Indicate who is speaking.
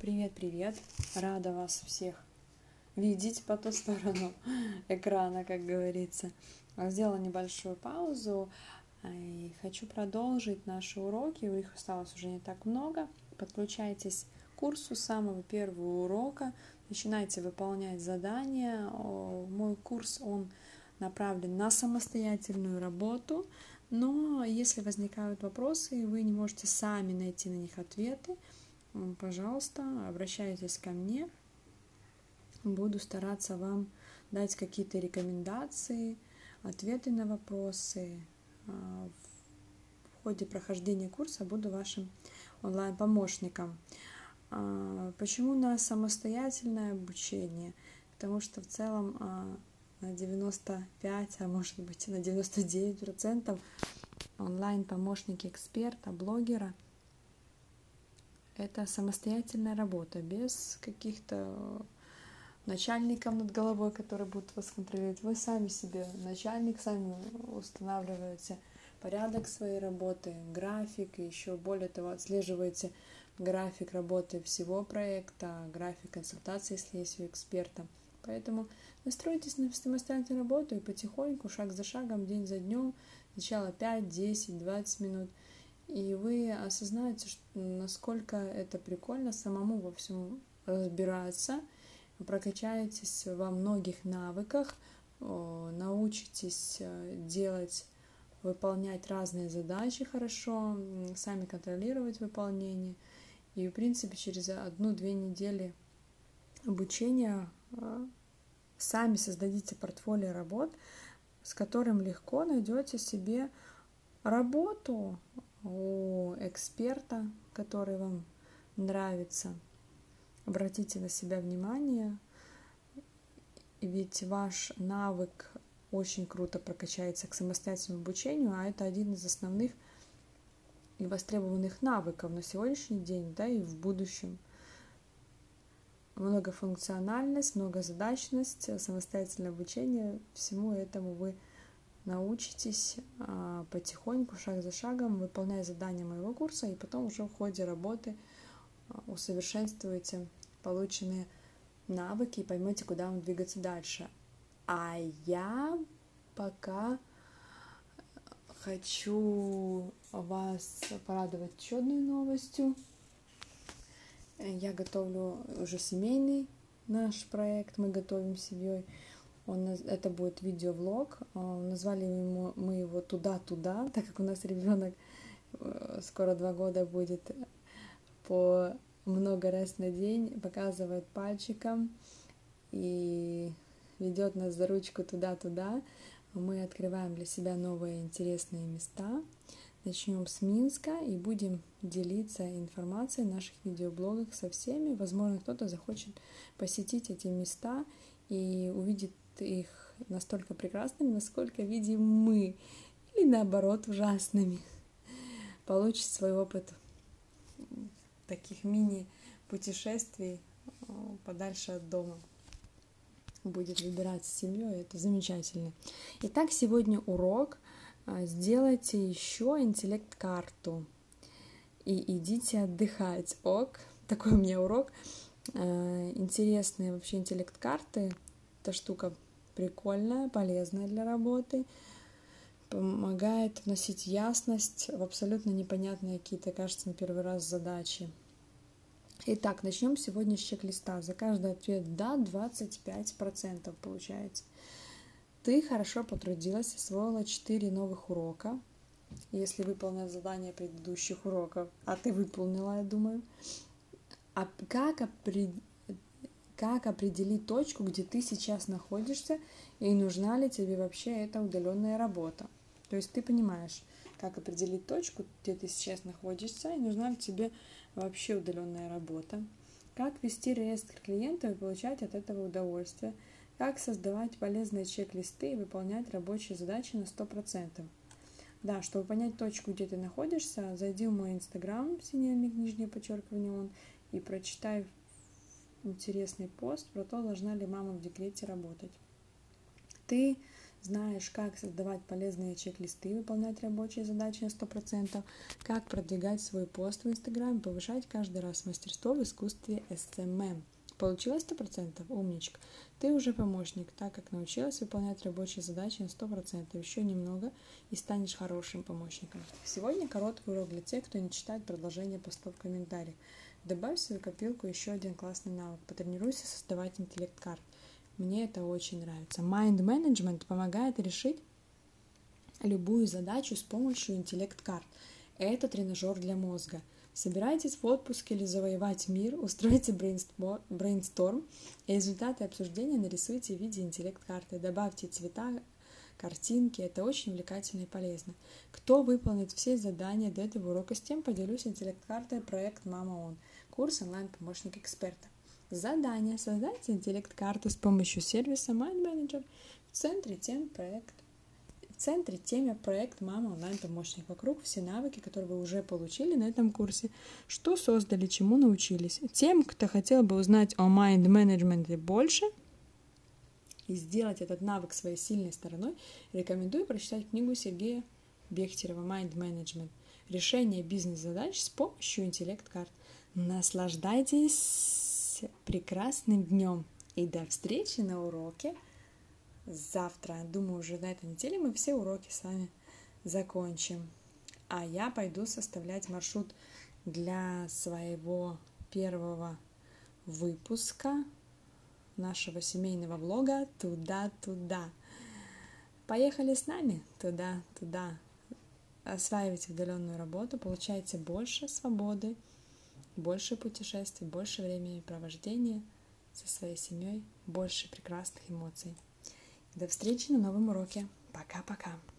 Speaker 1: Привет! Рада вас всех видеть по ту сторону экрана, как говорится. Сделала небольшую паузу и хочу продолжить наши уроки. Их осталось уже не так много. Подключайтесь к курсу с самого первого урока. Начинайте выполнять задания. Мой курс, он направлен на самостоятельную работу. Но если возникают вопросы, и вы не можете сами найти на них ответы, пожалуйста, обращайтесь ко мне. Буду стараться вам дать какие-то рекомендации, ответы на вопросы. В ходе прохождения курса буду вашим онлайн-помощником. Почему на самостоятельное обучение? Потому что в целом на 95, а может быть на 99% онлайн-помощники эксперта, блогера — это самостоятельная работа, без каких-то начальников над головой, которые будут вас контролировать. Вы сами себе начальник, сами устанавливаете порядок своей работы, график, и еще более того, отслеживаете график работы всего проекта, график консультации, если есть у эксперта. Поэтому настройтесь на самостоятельную работу и потихоньку, шаг за шагом, день за днем, сначала 5, 10, 20 минут, и вы осознаете, насколько это прикольно самому во всем разбираться, прокачаетесь во многих навыках, научитесь выполнять разные задачи хорошо, сами контролировать выполнение. И, в принципе, через 1-2 недели обучения сами создадите портфолио работ, с которым легко найдете себе работу у эксперта, который вам нравится. Обратите на себя внимание, ведь ваш навык очень круто прокачается к самостоятельному обучению, а это один из основных и востребованных навыков на сегодняшний день, да и в будущем. Многофункциональность, многозадачность, самостоятельное обучение, всему этому вы научитесь потихоньку, шаг за шагом, выполняя задания моего курса, и потом уже в ходе работы усовершенствуете полученные навыки и поймете, куда вам двигаться дальше. А я пока хочу вас порадовать еще одной новостью. Я готовлю уже семейный наш проект, мы готовим с семьей. Это будет видеовлог. Назвали мы его «Туда-туда», так как у нас ребенок скоро 2 года будет, по много раз на день показывает пальчиком и ведет нас за ручку туда-туда. Мы открываем для себя новые интересные места. Начнем с Минска и будем делиться информацией в наших видеоблогах со всеми. Возможно, кто-то захочет посетить эти места и увидит их настолько прекрасными, насколько видим мы, или наоборот ужасными. Получит свой опыт таких мини-путешествий подальше от дома. Будет выбирать с семьей, это замечательно. Итак, сегодня урок. Сделайте еще интеллект-карту и идите отдыхать. Такой у меня урок. Интересные вообще интеллект-карты. Эта штука прикольная, полезная для работы. Помогает вносить ясность в абсолютно непонятные какие-то, кажется, на первый раз задачи. Итак, начнем сегодня с чек-листа. За каждый ответ «да» 25% получается. Ты хорошо потрудилась, освоила 4 новых урока. Если выполнила задание предыдущих уроков, а ты выполнила, я думаю. А как определить точку, где ты сейчас находишься, и нужна ли тебе вообще эта удаленная работа? То есть ты понимаешь, как определить точку, где ты сейчас находишься, и нужна ли тебе вообще удаленная работа. Как вести реестр клиентов и получать от этого удовольствие. Как создавать полезные чек-листы и выполнять рабочие задачи на 100%. Да, чтобы понять точку, где ты находишься, зайди в мой инстаграм, _он, и прочитай интересный пост про то, должна ли мама в декрете работать. Ты знаешь, как создавать полезные чек-листы, выполнять рабочие задачи на 100%, как продвигать свой пост в Инстаграме, повышать каждый раз мастерство в искусстве SMM. Получилось 100%? Умничка. Ты уже помощник, так как научилась выполнять рабочие задачи на 100%. Еще немного и станешь хорошим помощником. Сегодня короткий урок для тех, кто не читает продолжение постов в комментариях. Добавь в свою копилку еще один классный навык. Потренируйся создавать интеллект-карт. Мне это очень нравится. Mind Management помогает решить любую задачу с помощью интеллект-карт. Это тренажер для мозга. Собирайтесь в отпуск или завоевать мир, устройте брейнсторм и результаты обсуждения нарисуйте в виде интеллект-карты. Добавьте цвета, картинки, это очень увлекательно и полезно. Кто выполнит все задания до этого урока, с тем поделюсь интеллект-картой проект Mama On, курс онлайн-помощник эксперта. Задание. Создайте интеллект-карту с помощью сервиса Mind Manager. В центре теме проект «Мама онлайн-помощник». Вокруг все навыки, которые вы уже получили на этом курсе. Что создали, чему научились. Тем, кто хотел бы узнать о Mind Management больше и сделать этот навык своей сильной стороной, рекомендую прочитать книгу Сергея Бехтерева «Mind Management. Решение бизнес-задач с помощью интеллект-карт». Наслаждайтесь прекрасным днем и до встречи на уроке завтра. Думаю, уже на этой неделе мы все уроки с вами закончим. А я пойду составлять маршрут для своего первого выпуска нашего семейного влога «Туда-туда». Поехали с нами туда-туда. Осваивайте удаленную работу, получайте больше свободы, больше путешествий, больше времени провождения со своей семьей, больше прекрасных эмоций. До встречи на новом уроке. Пока-пока.